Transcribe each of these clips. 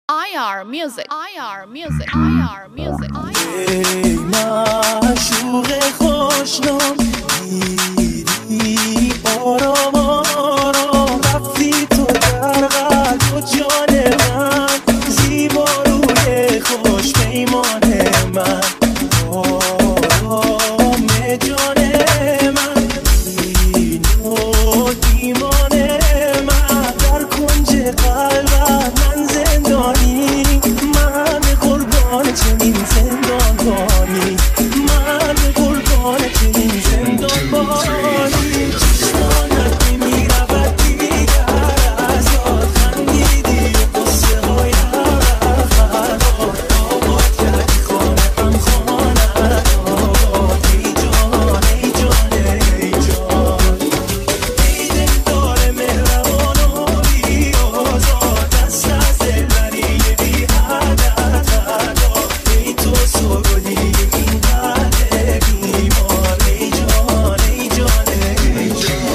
IR Music, IR Music, IR Music. ای معشوق خوشنام دیدی آرام آرام رفتی تو در قلب و جان من زیبا روی خوش پیمان من آرام جان من اینو ایمان من در کنج قلبم من زندانی من قربان چنین زندانبانی من قربان چنین زندانبانی چشمانت نمیرود دیگر از یاد خندیدی و قصه هایم فراد آباد کردی خانه هم خانت آباد ای جان ای جان ای جان ای دلدار مهربان و بی آزاد دست از دل بری بی عدد ای تو سوگلی این قلب بیمار ای جان ای جان ای جان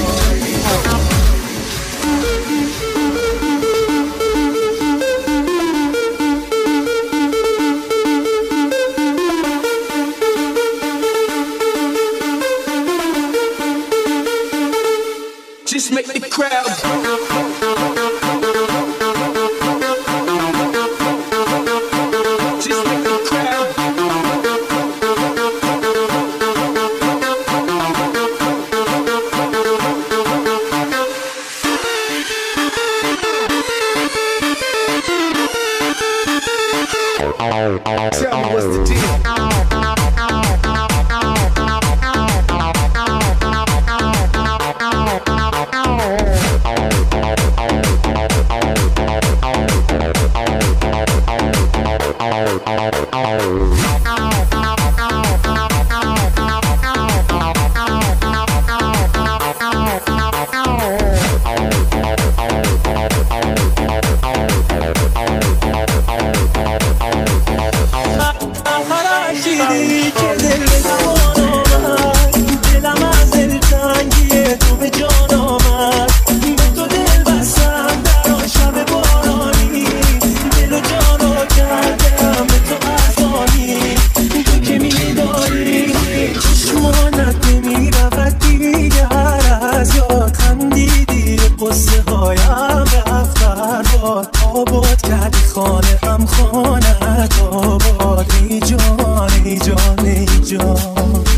Just make the crowd Just make the crowd Tell me what's the deal. شیری که دل به زمان آمد دلم از دل تنگی تو به جان آمد به تو دل بستم در آن شب بارانی دل و جان رو کردم به تو افغانی تو که میداری چشمانت نمیرود دیگر از یاد خندیدی قصه هایم رفت فرباد آباد کردی خانه هم خانت آباد ای جان ای جان ای جان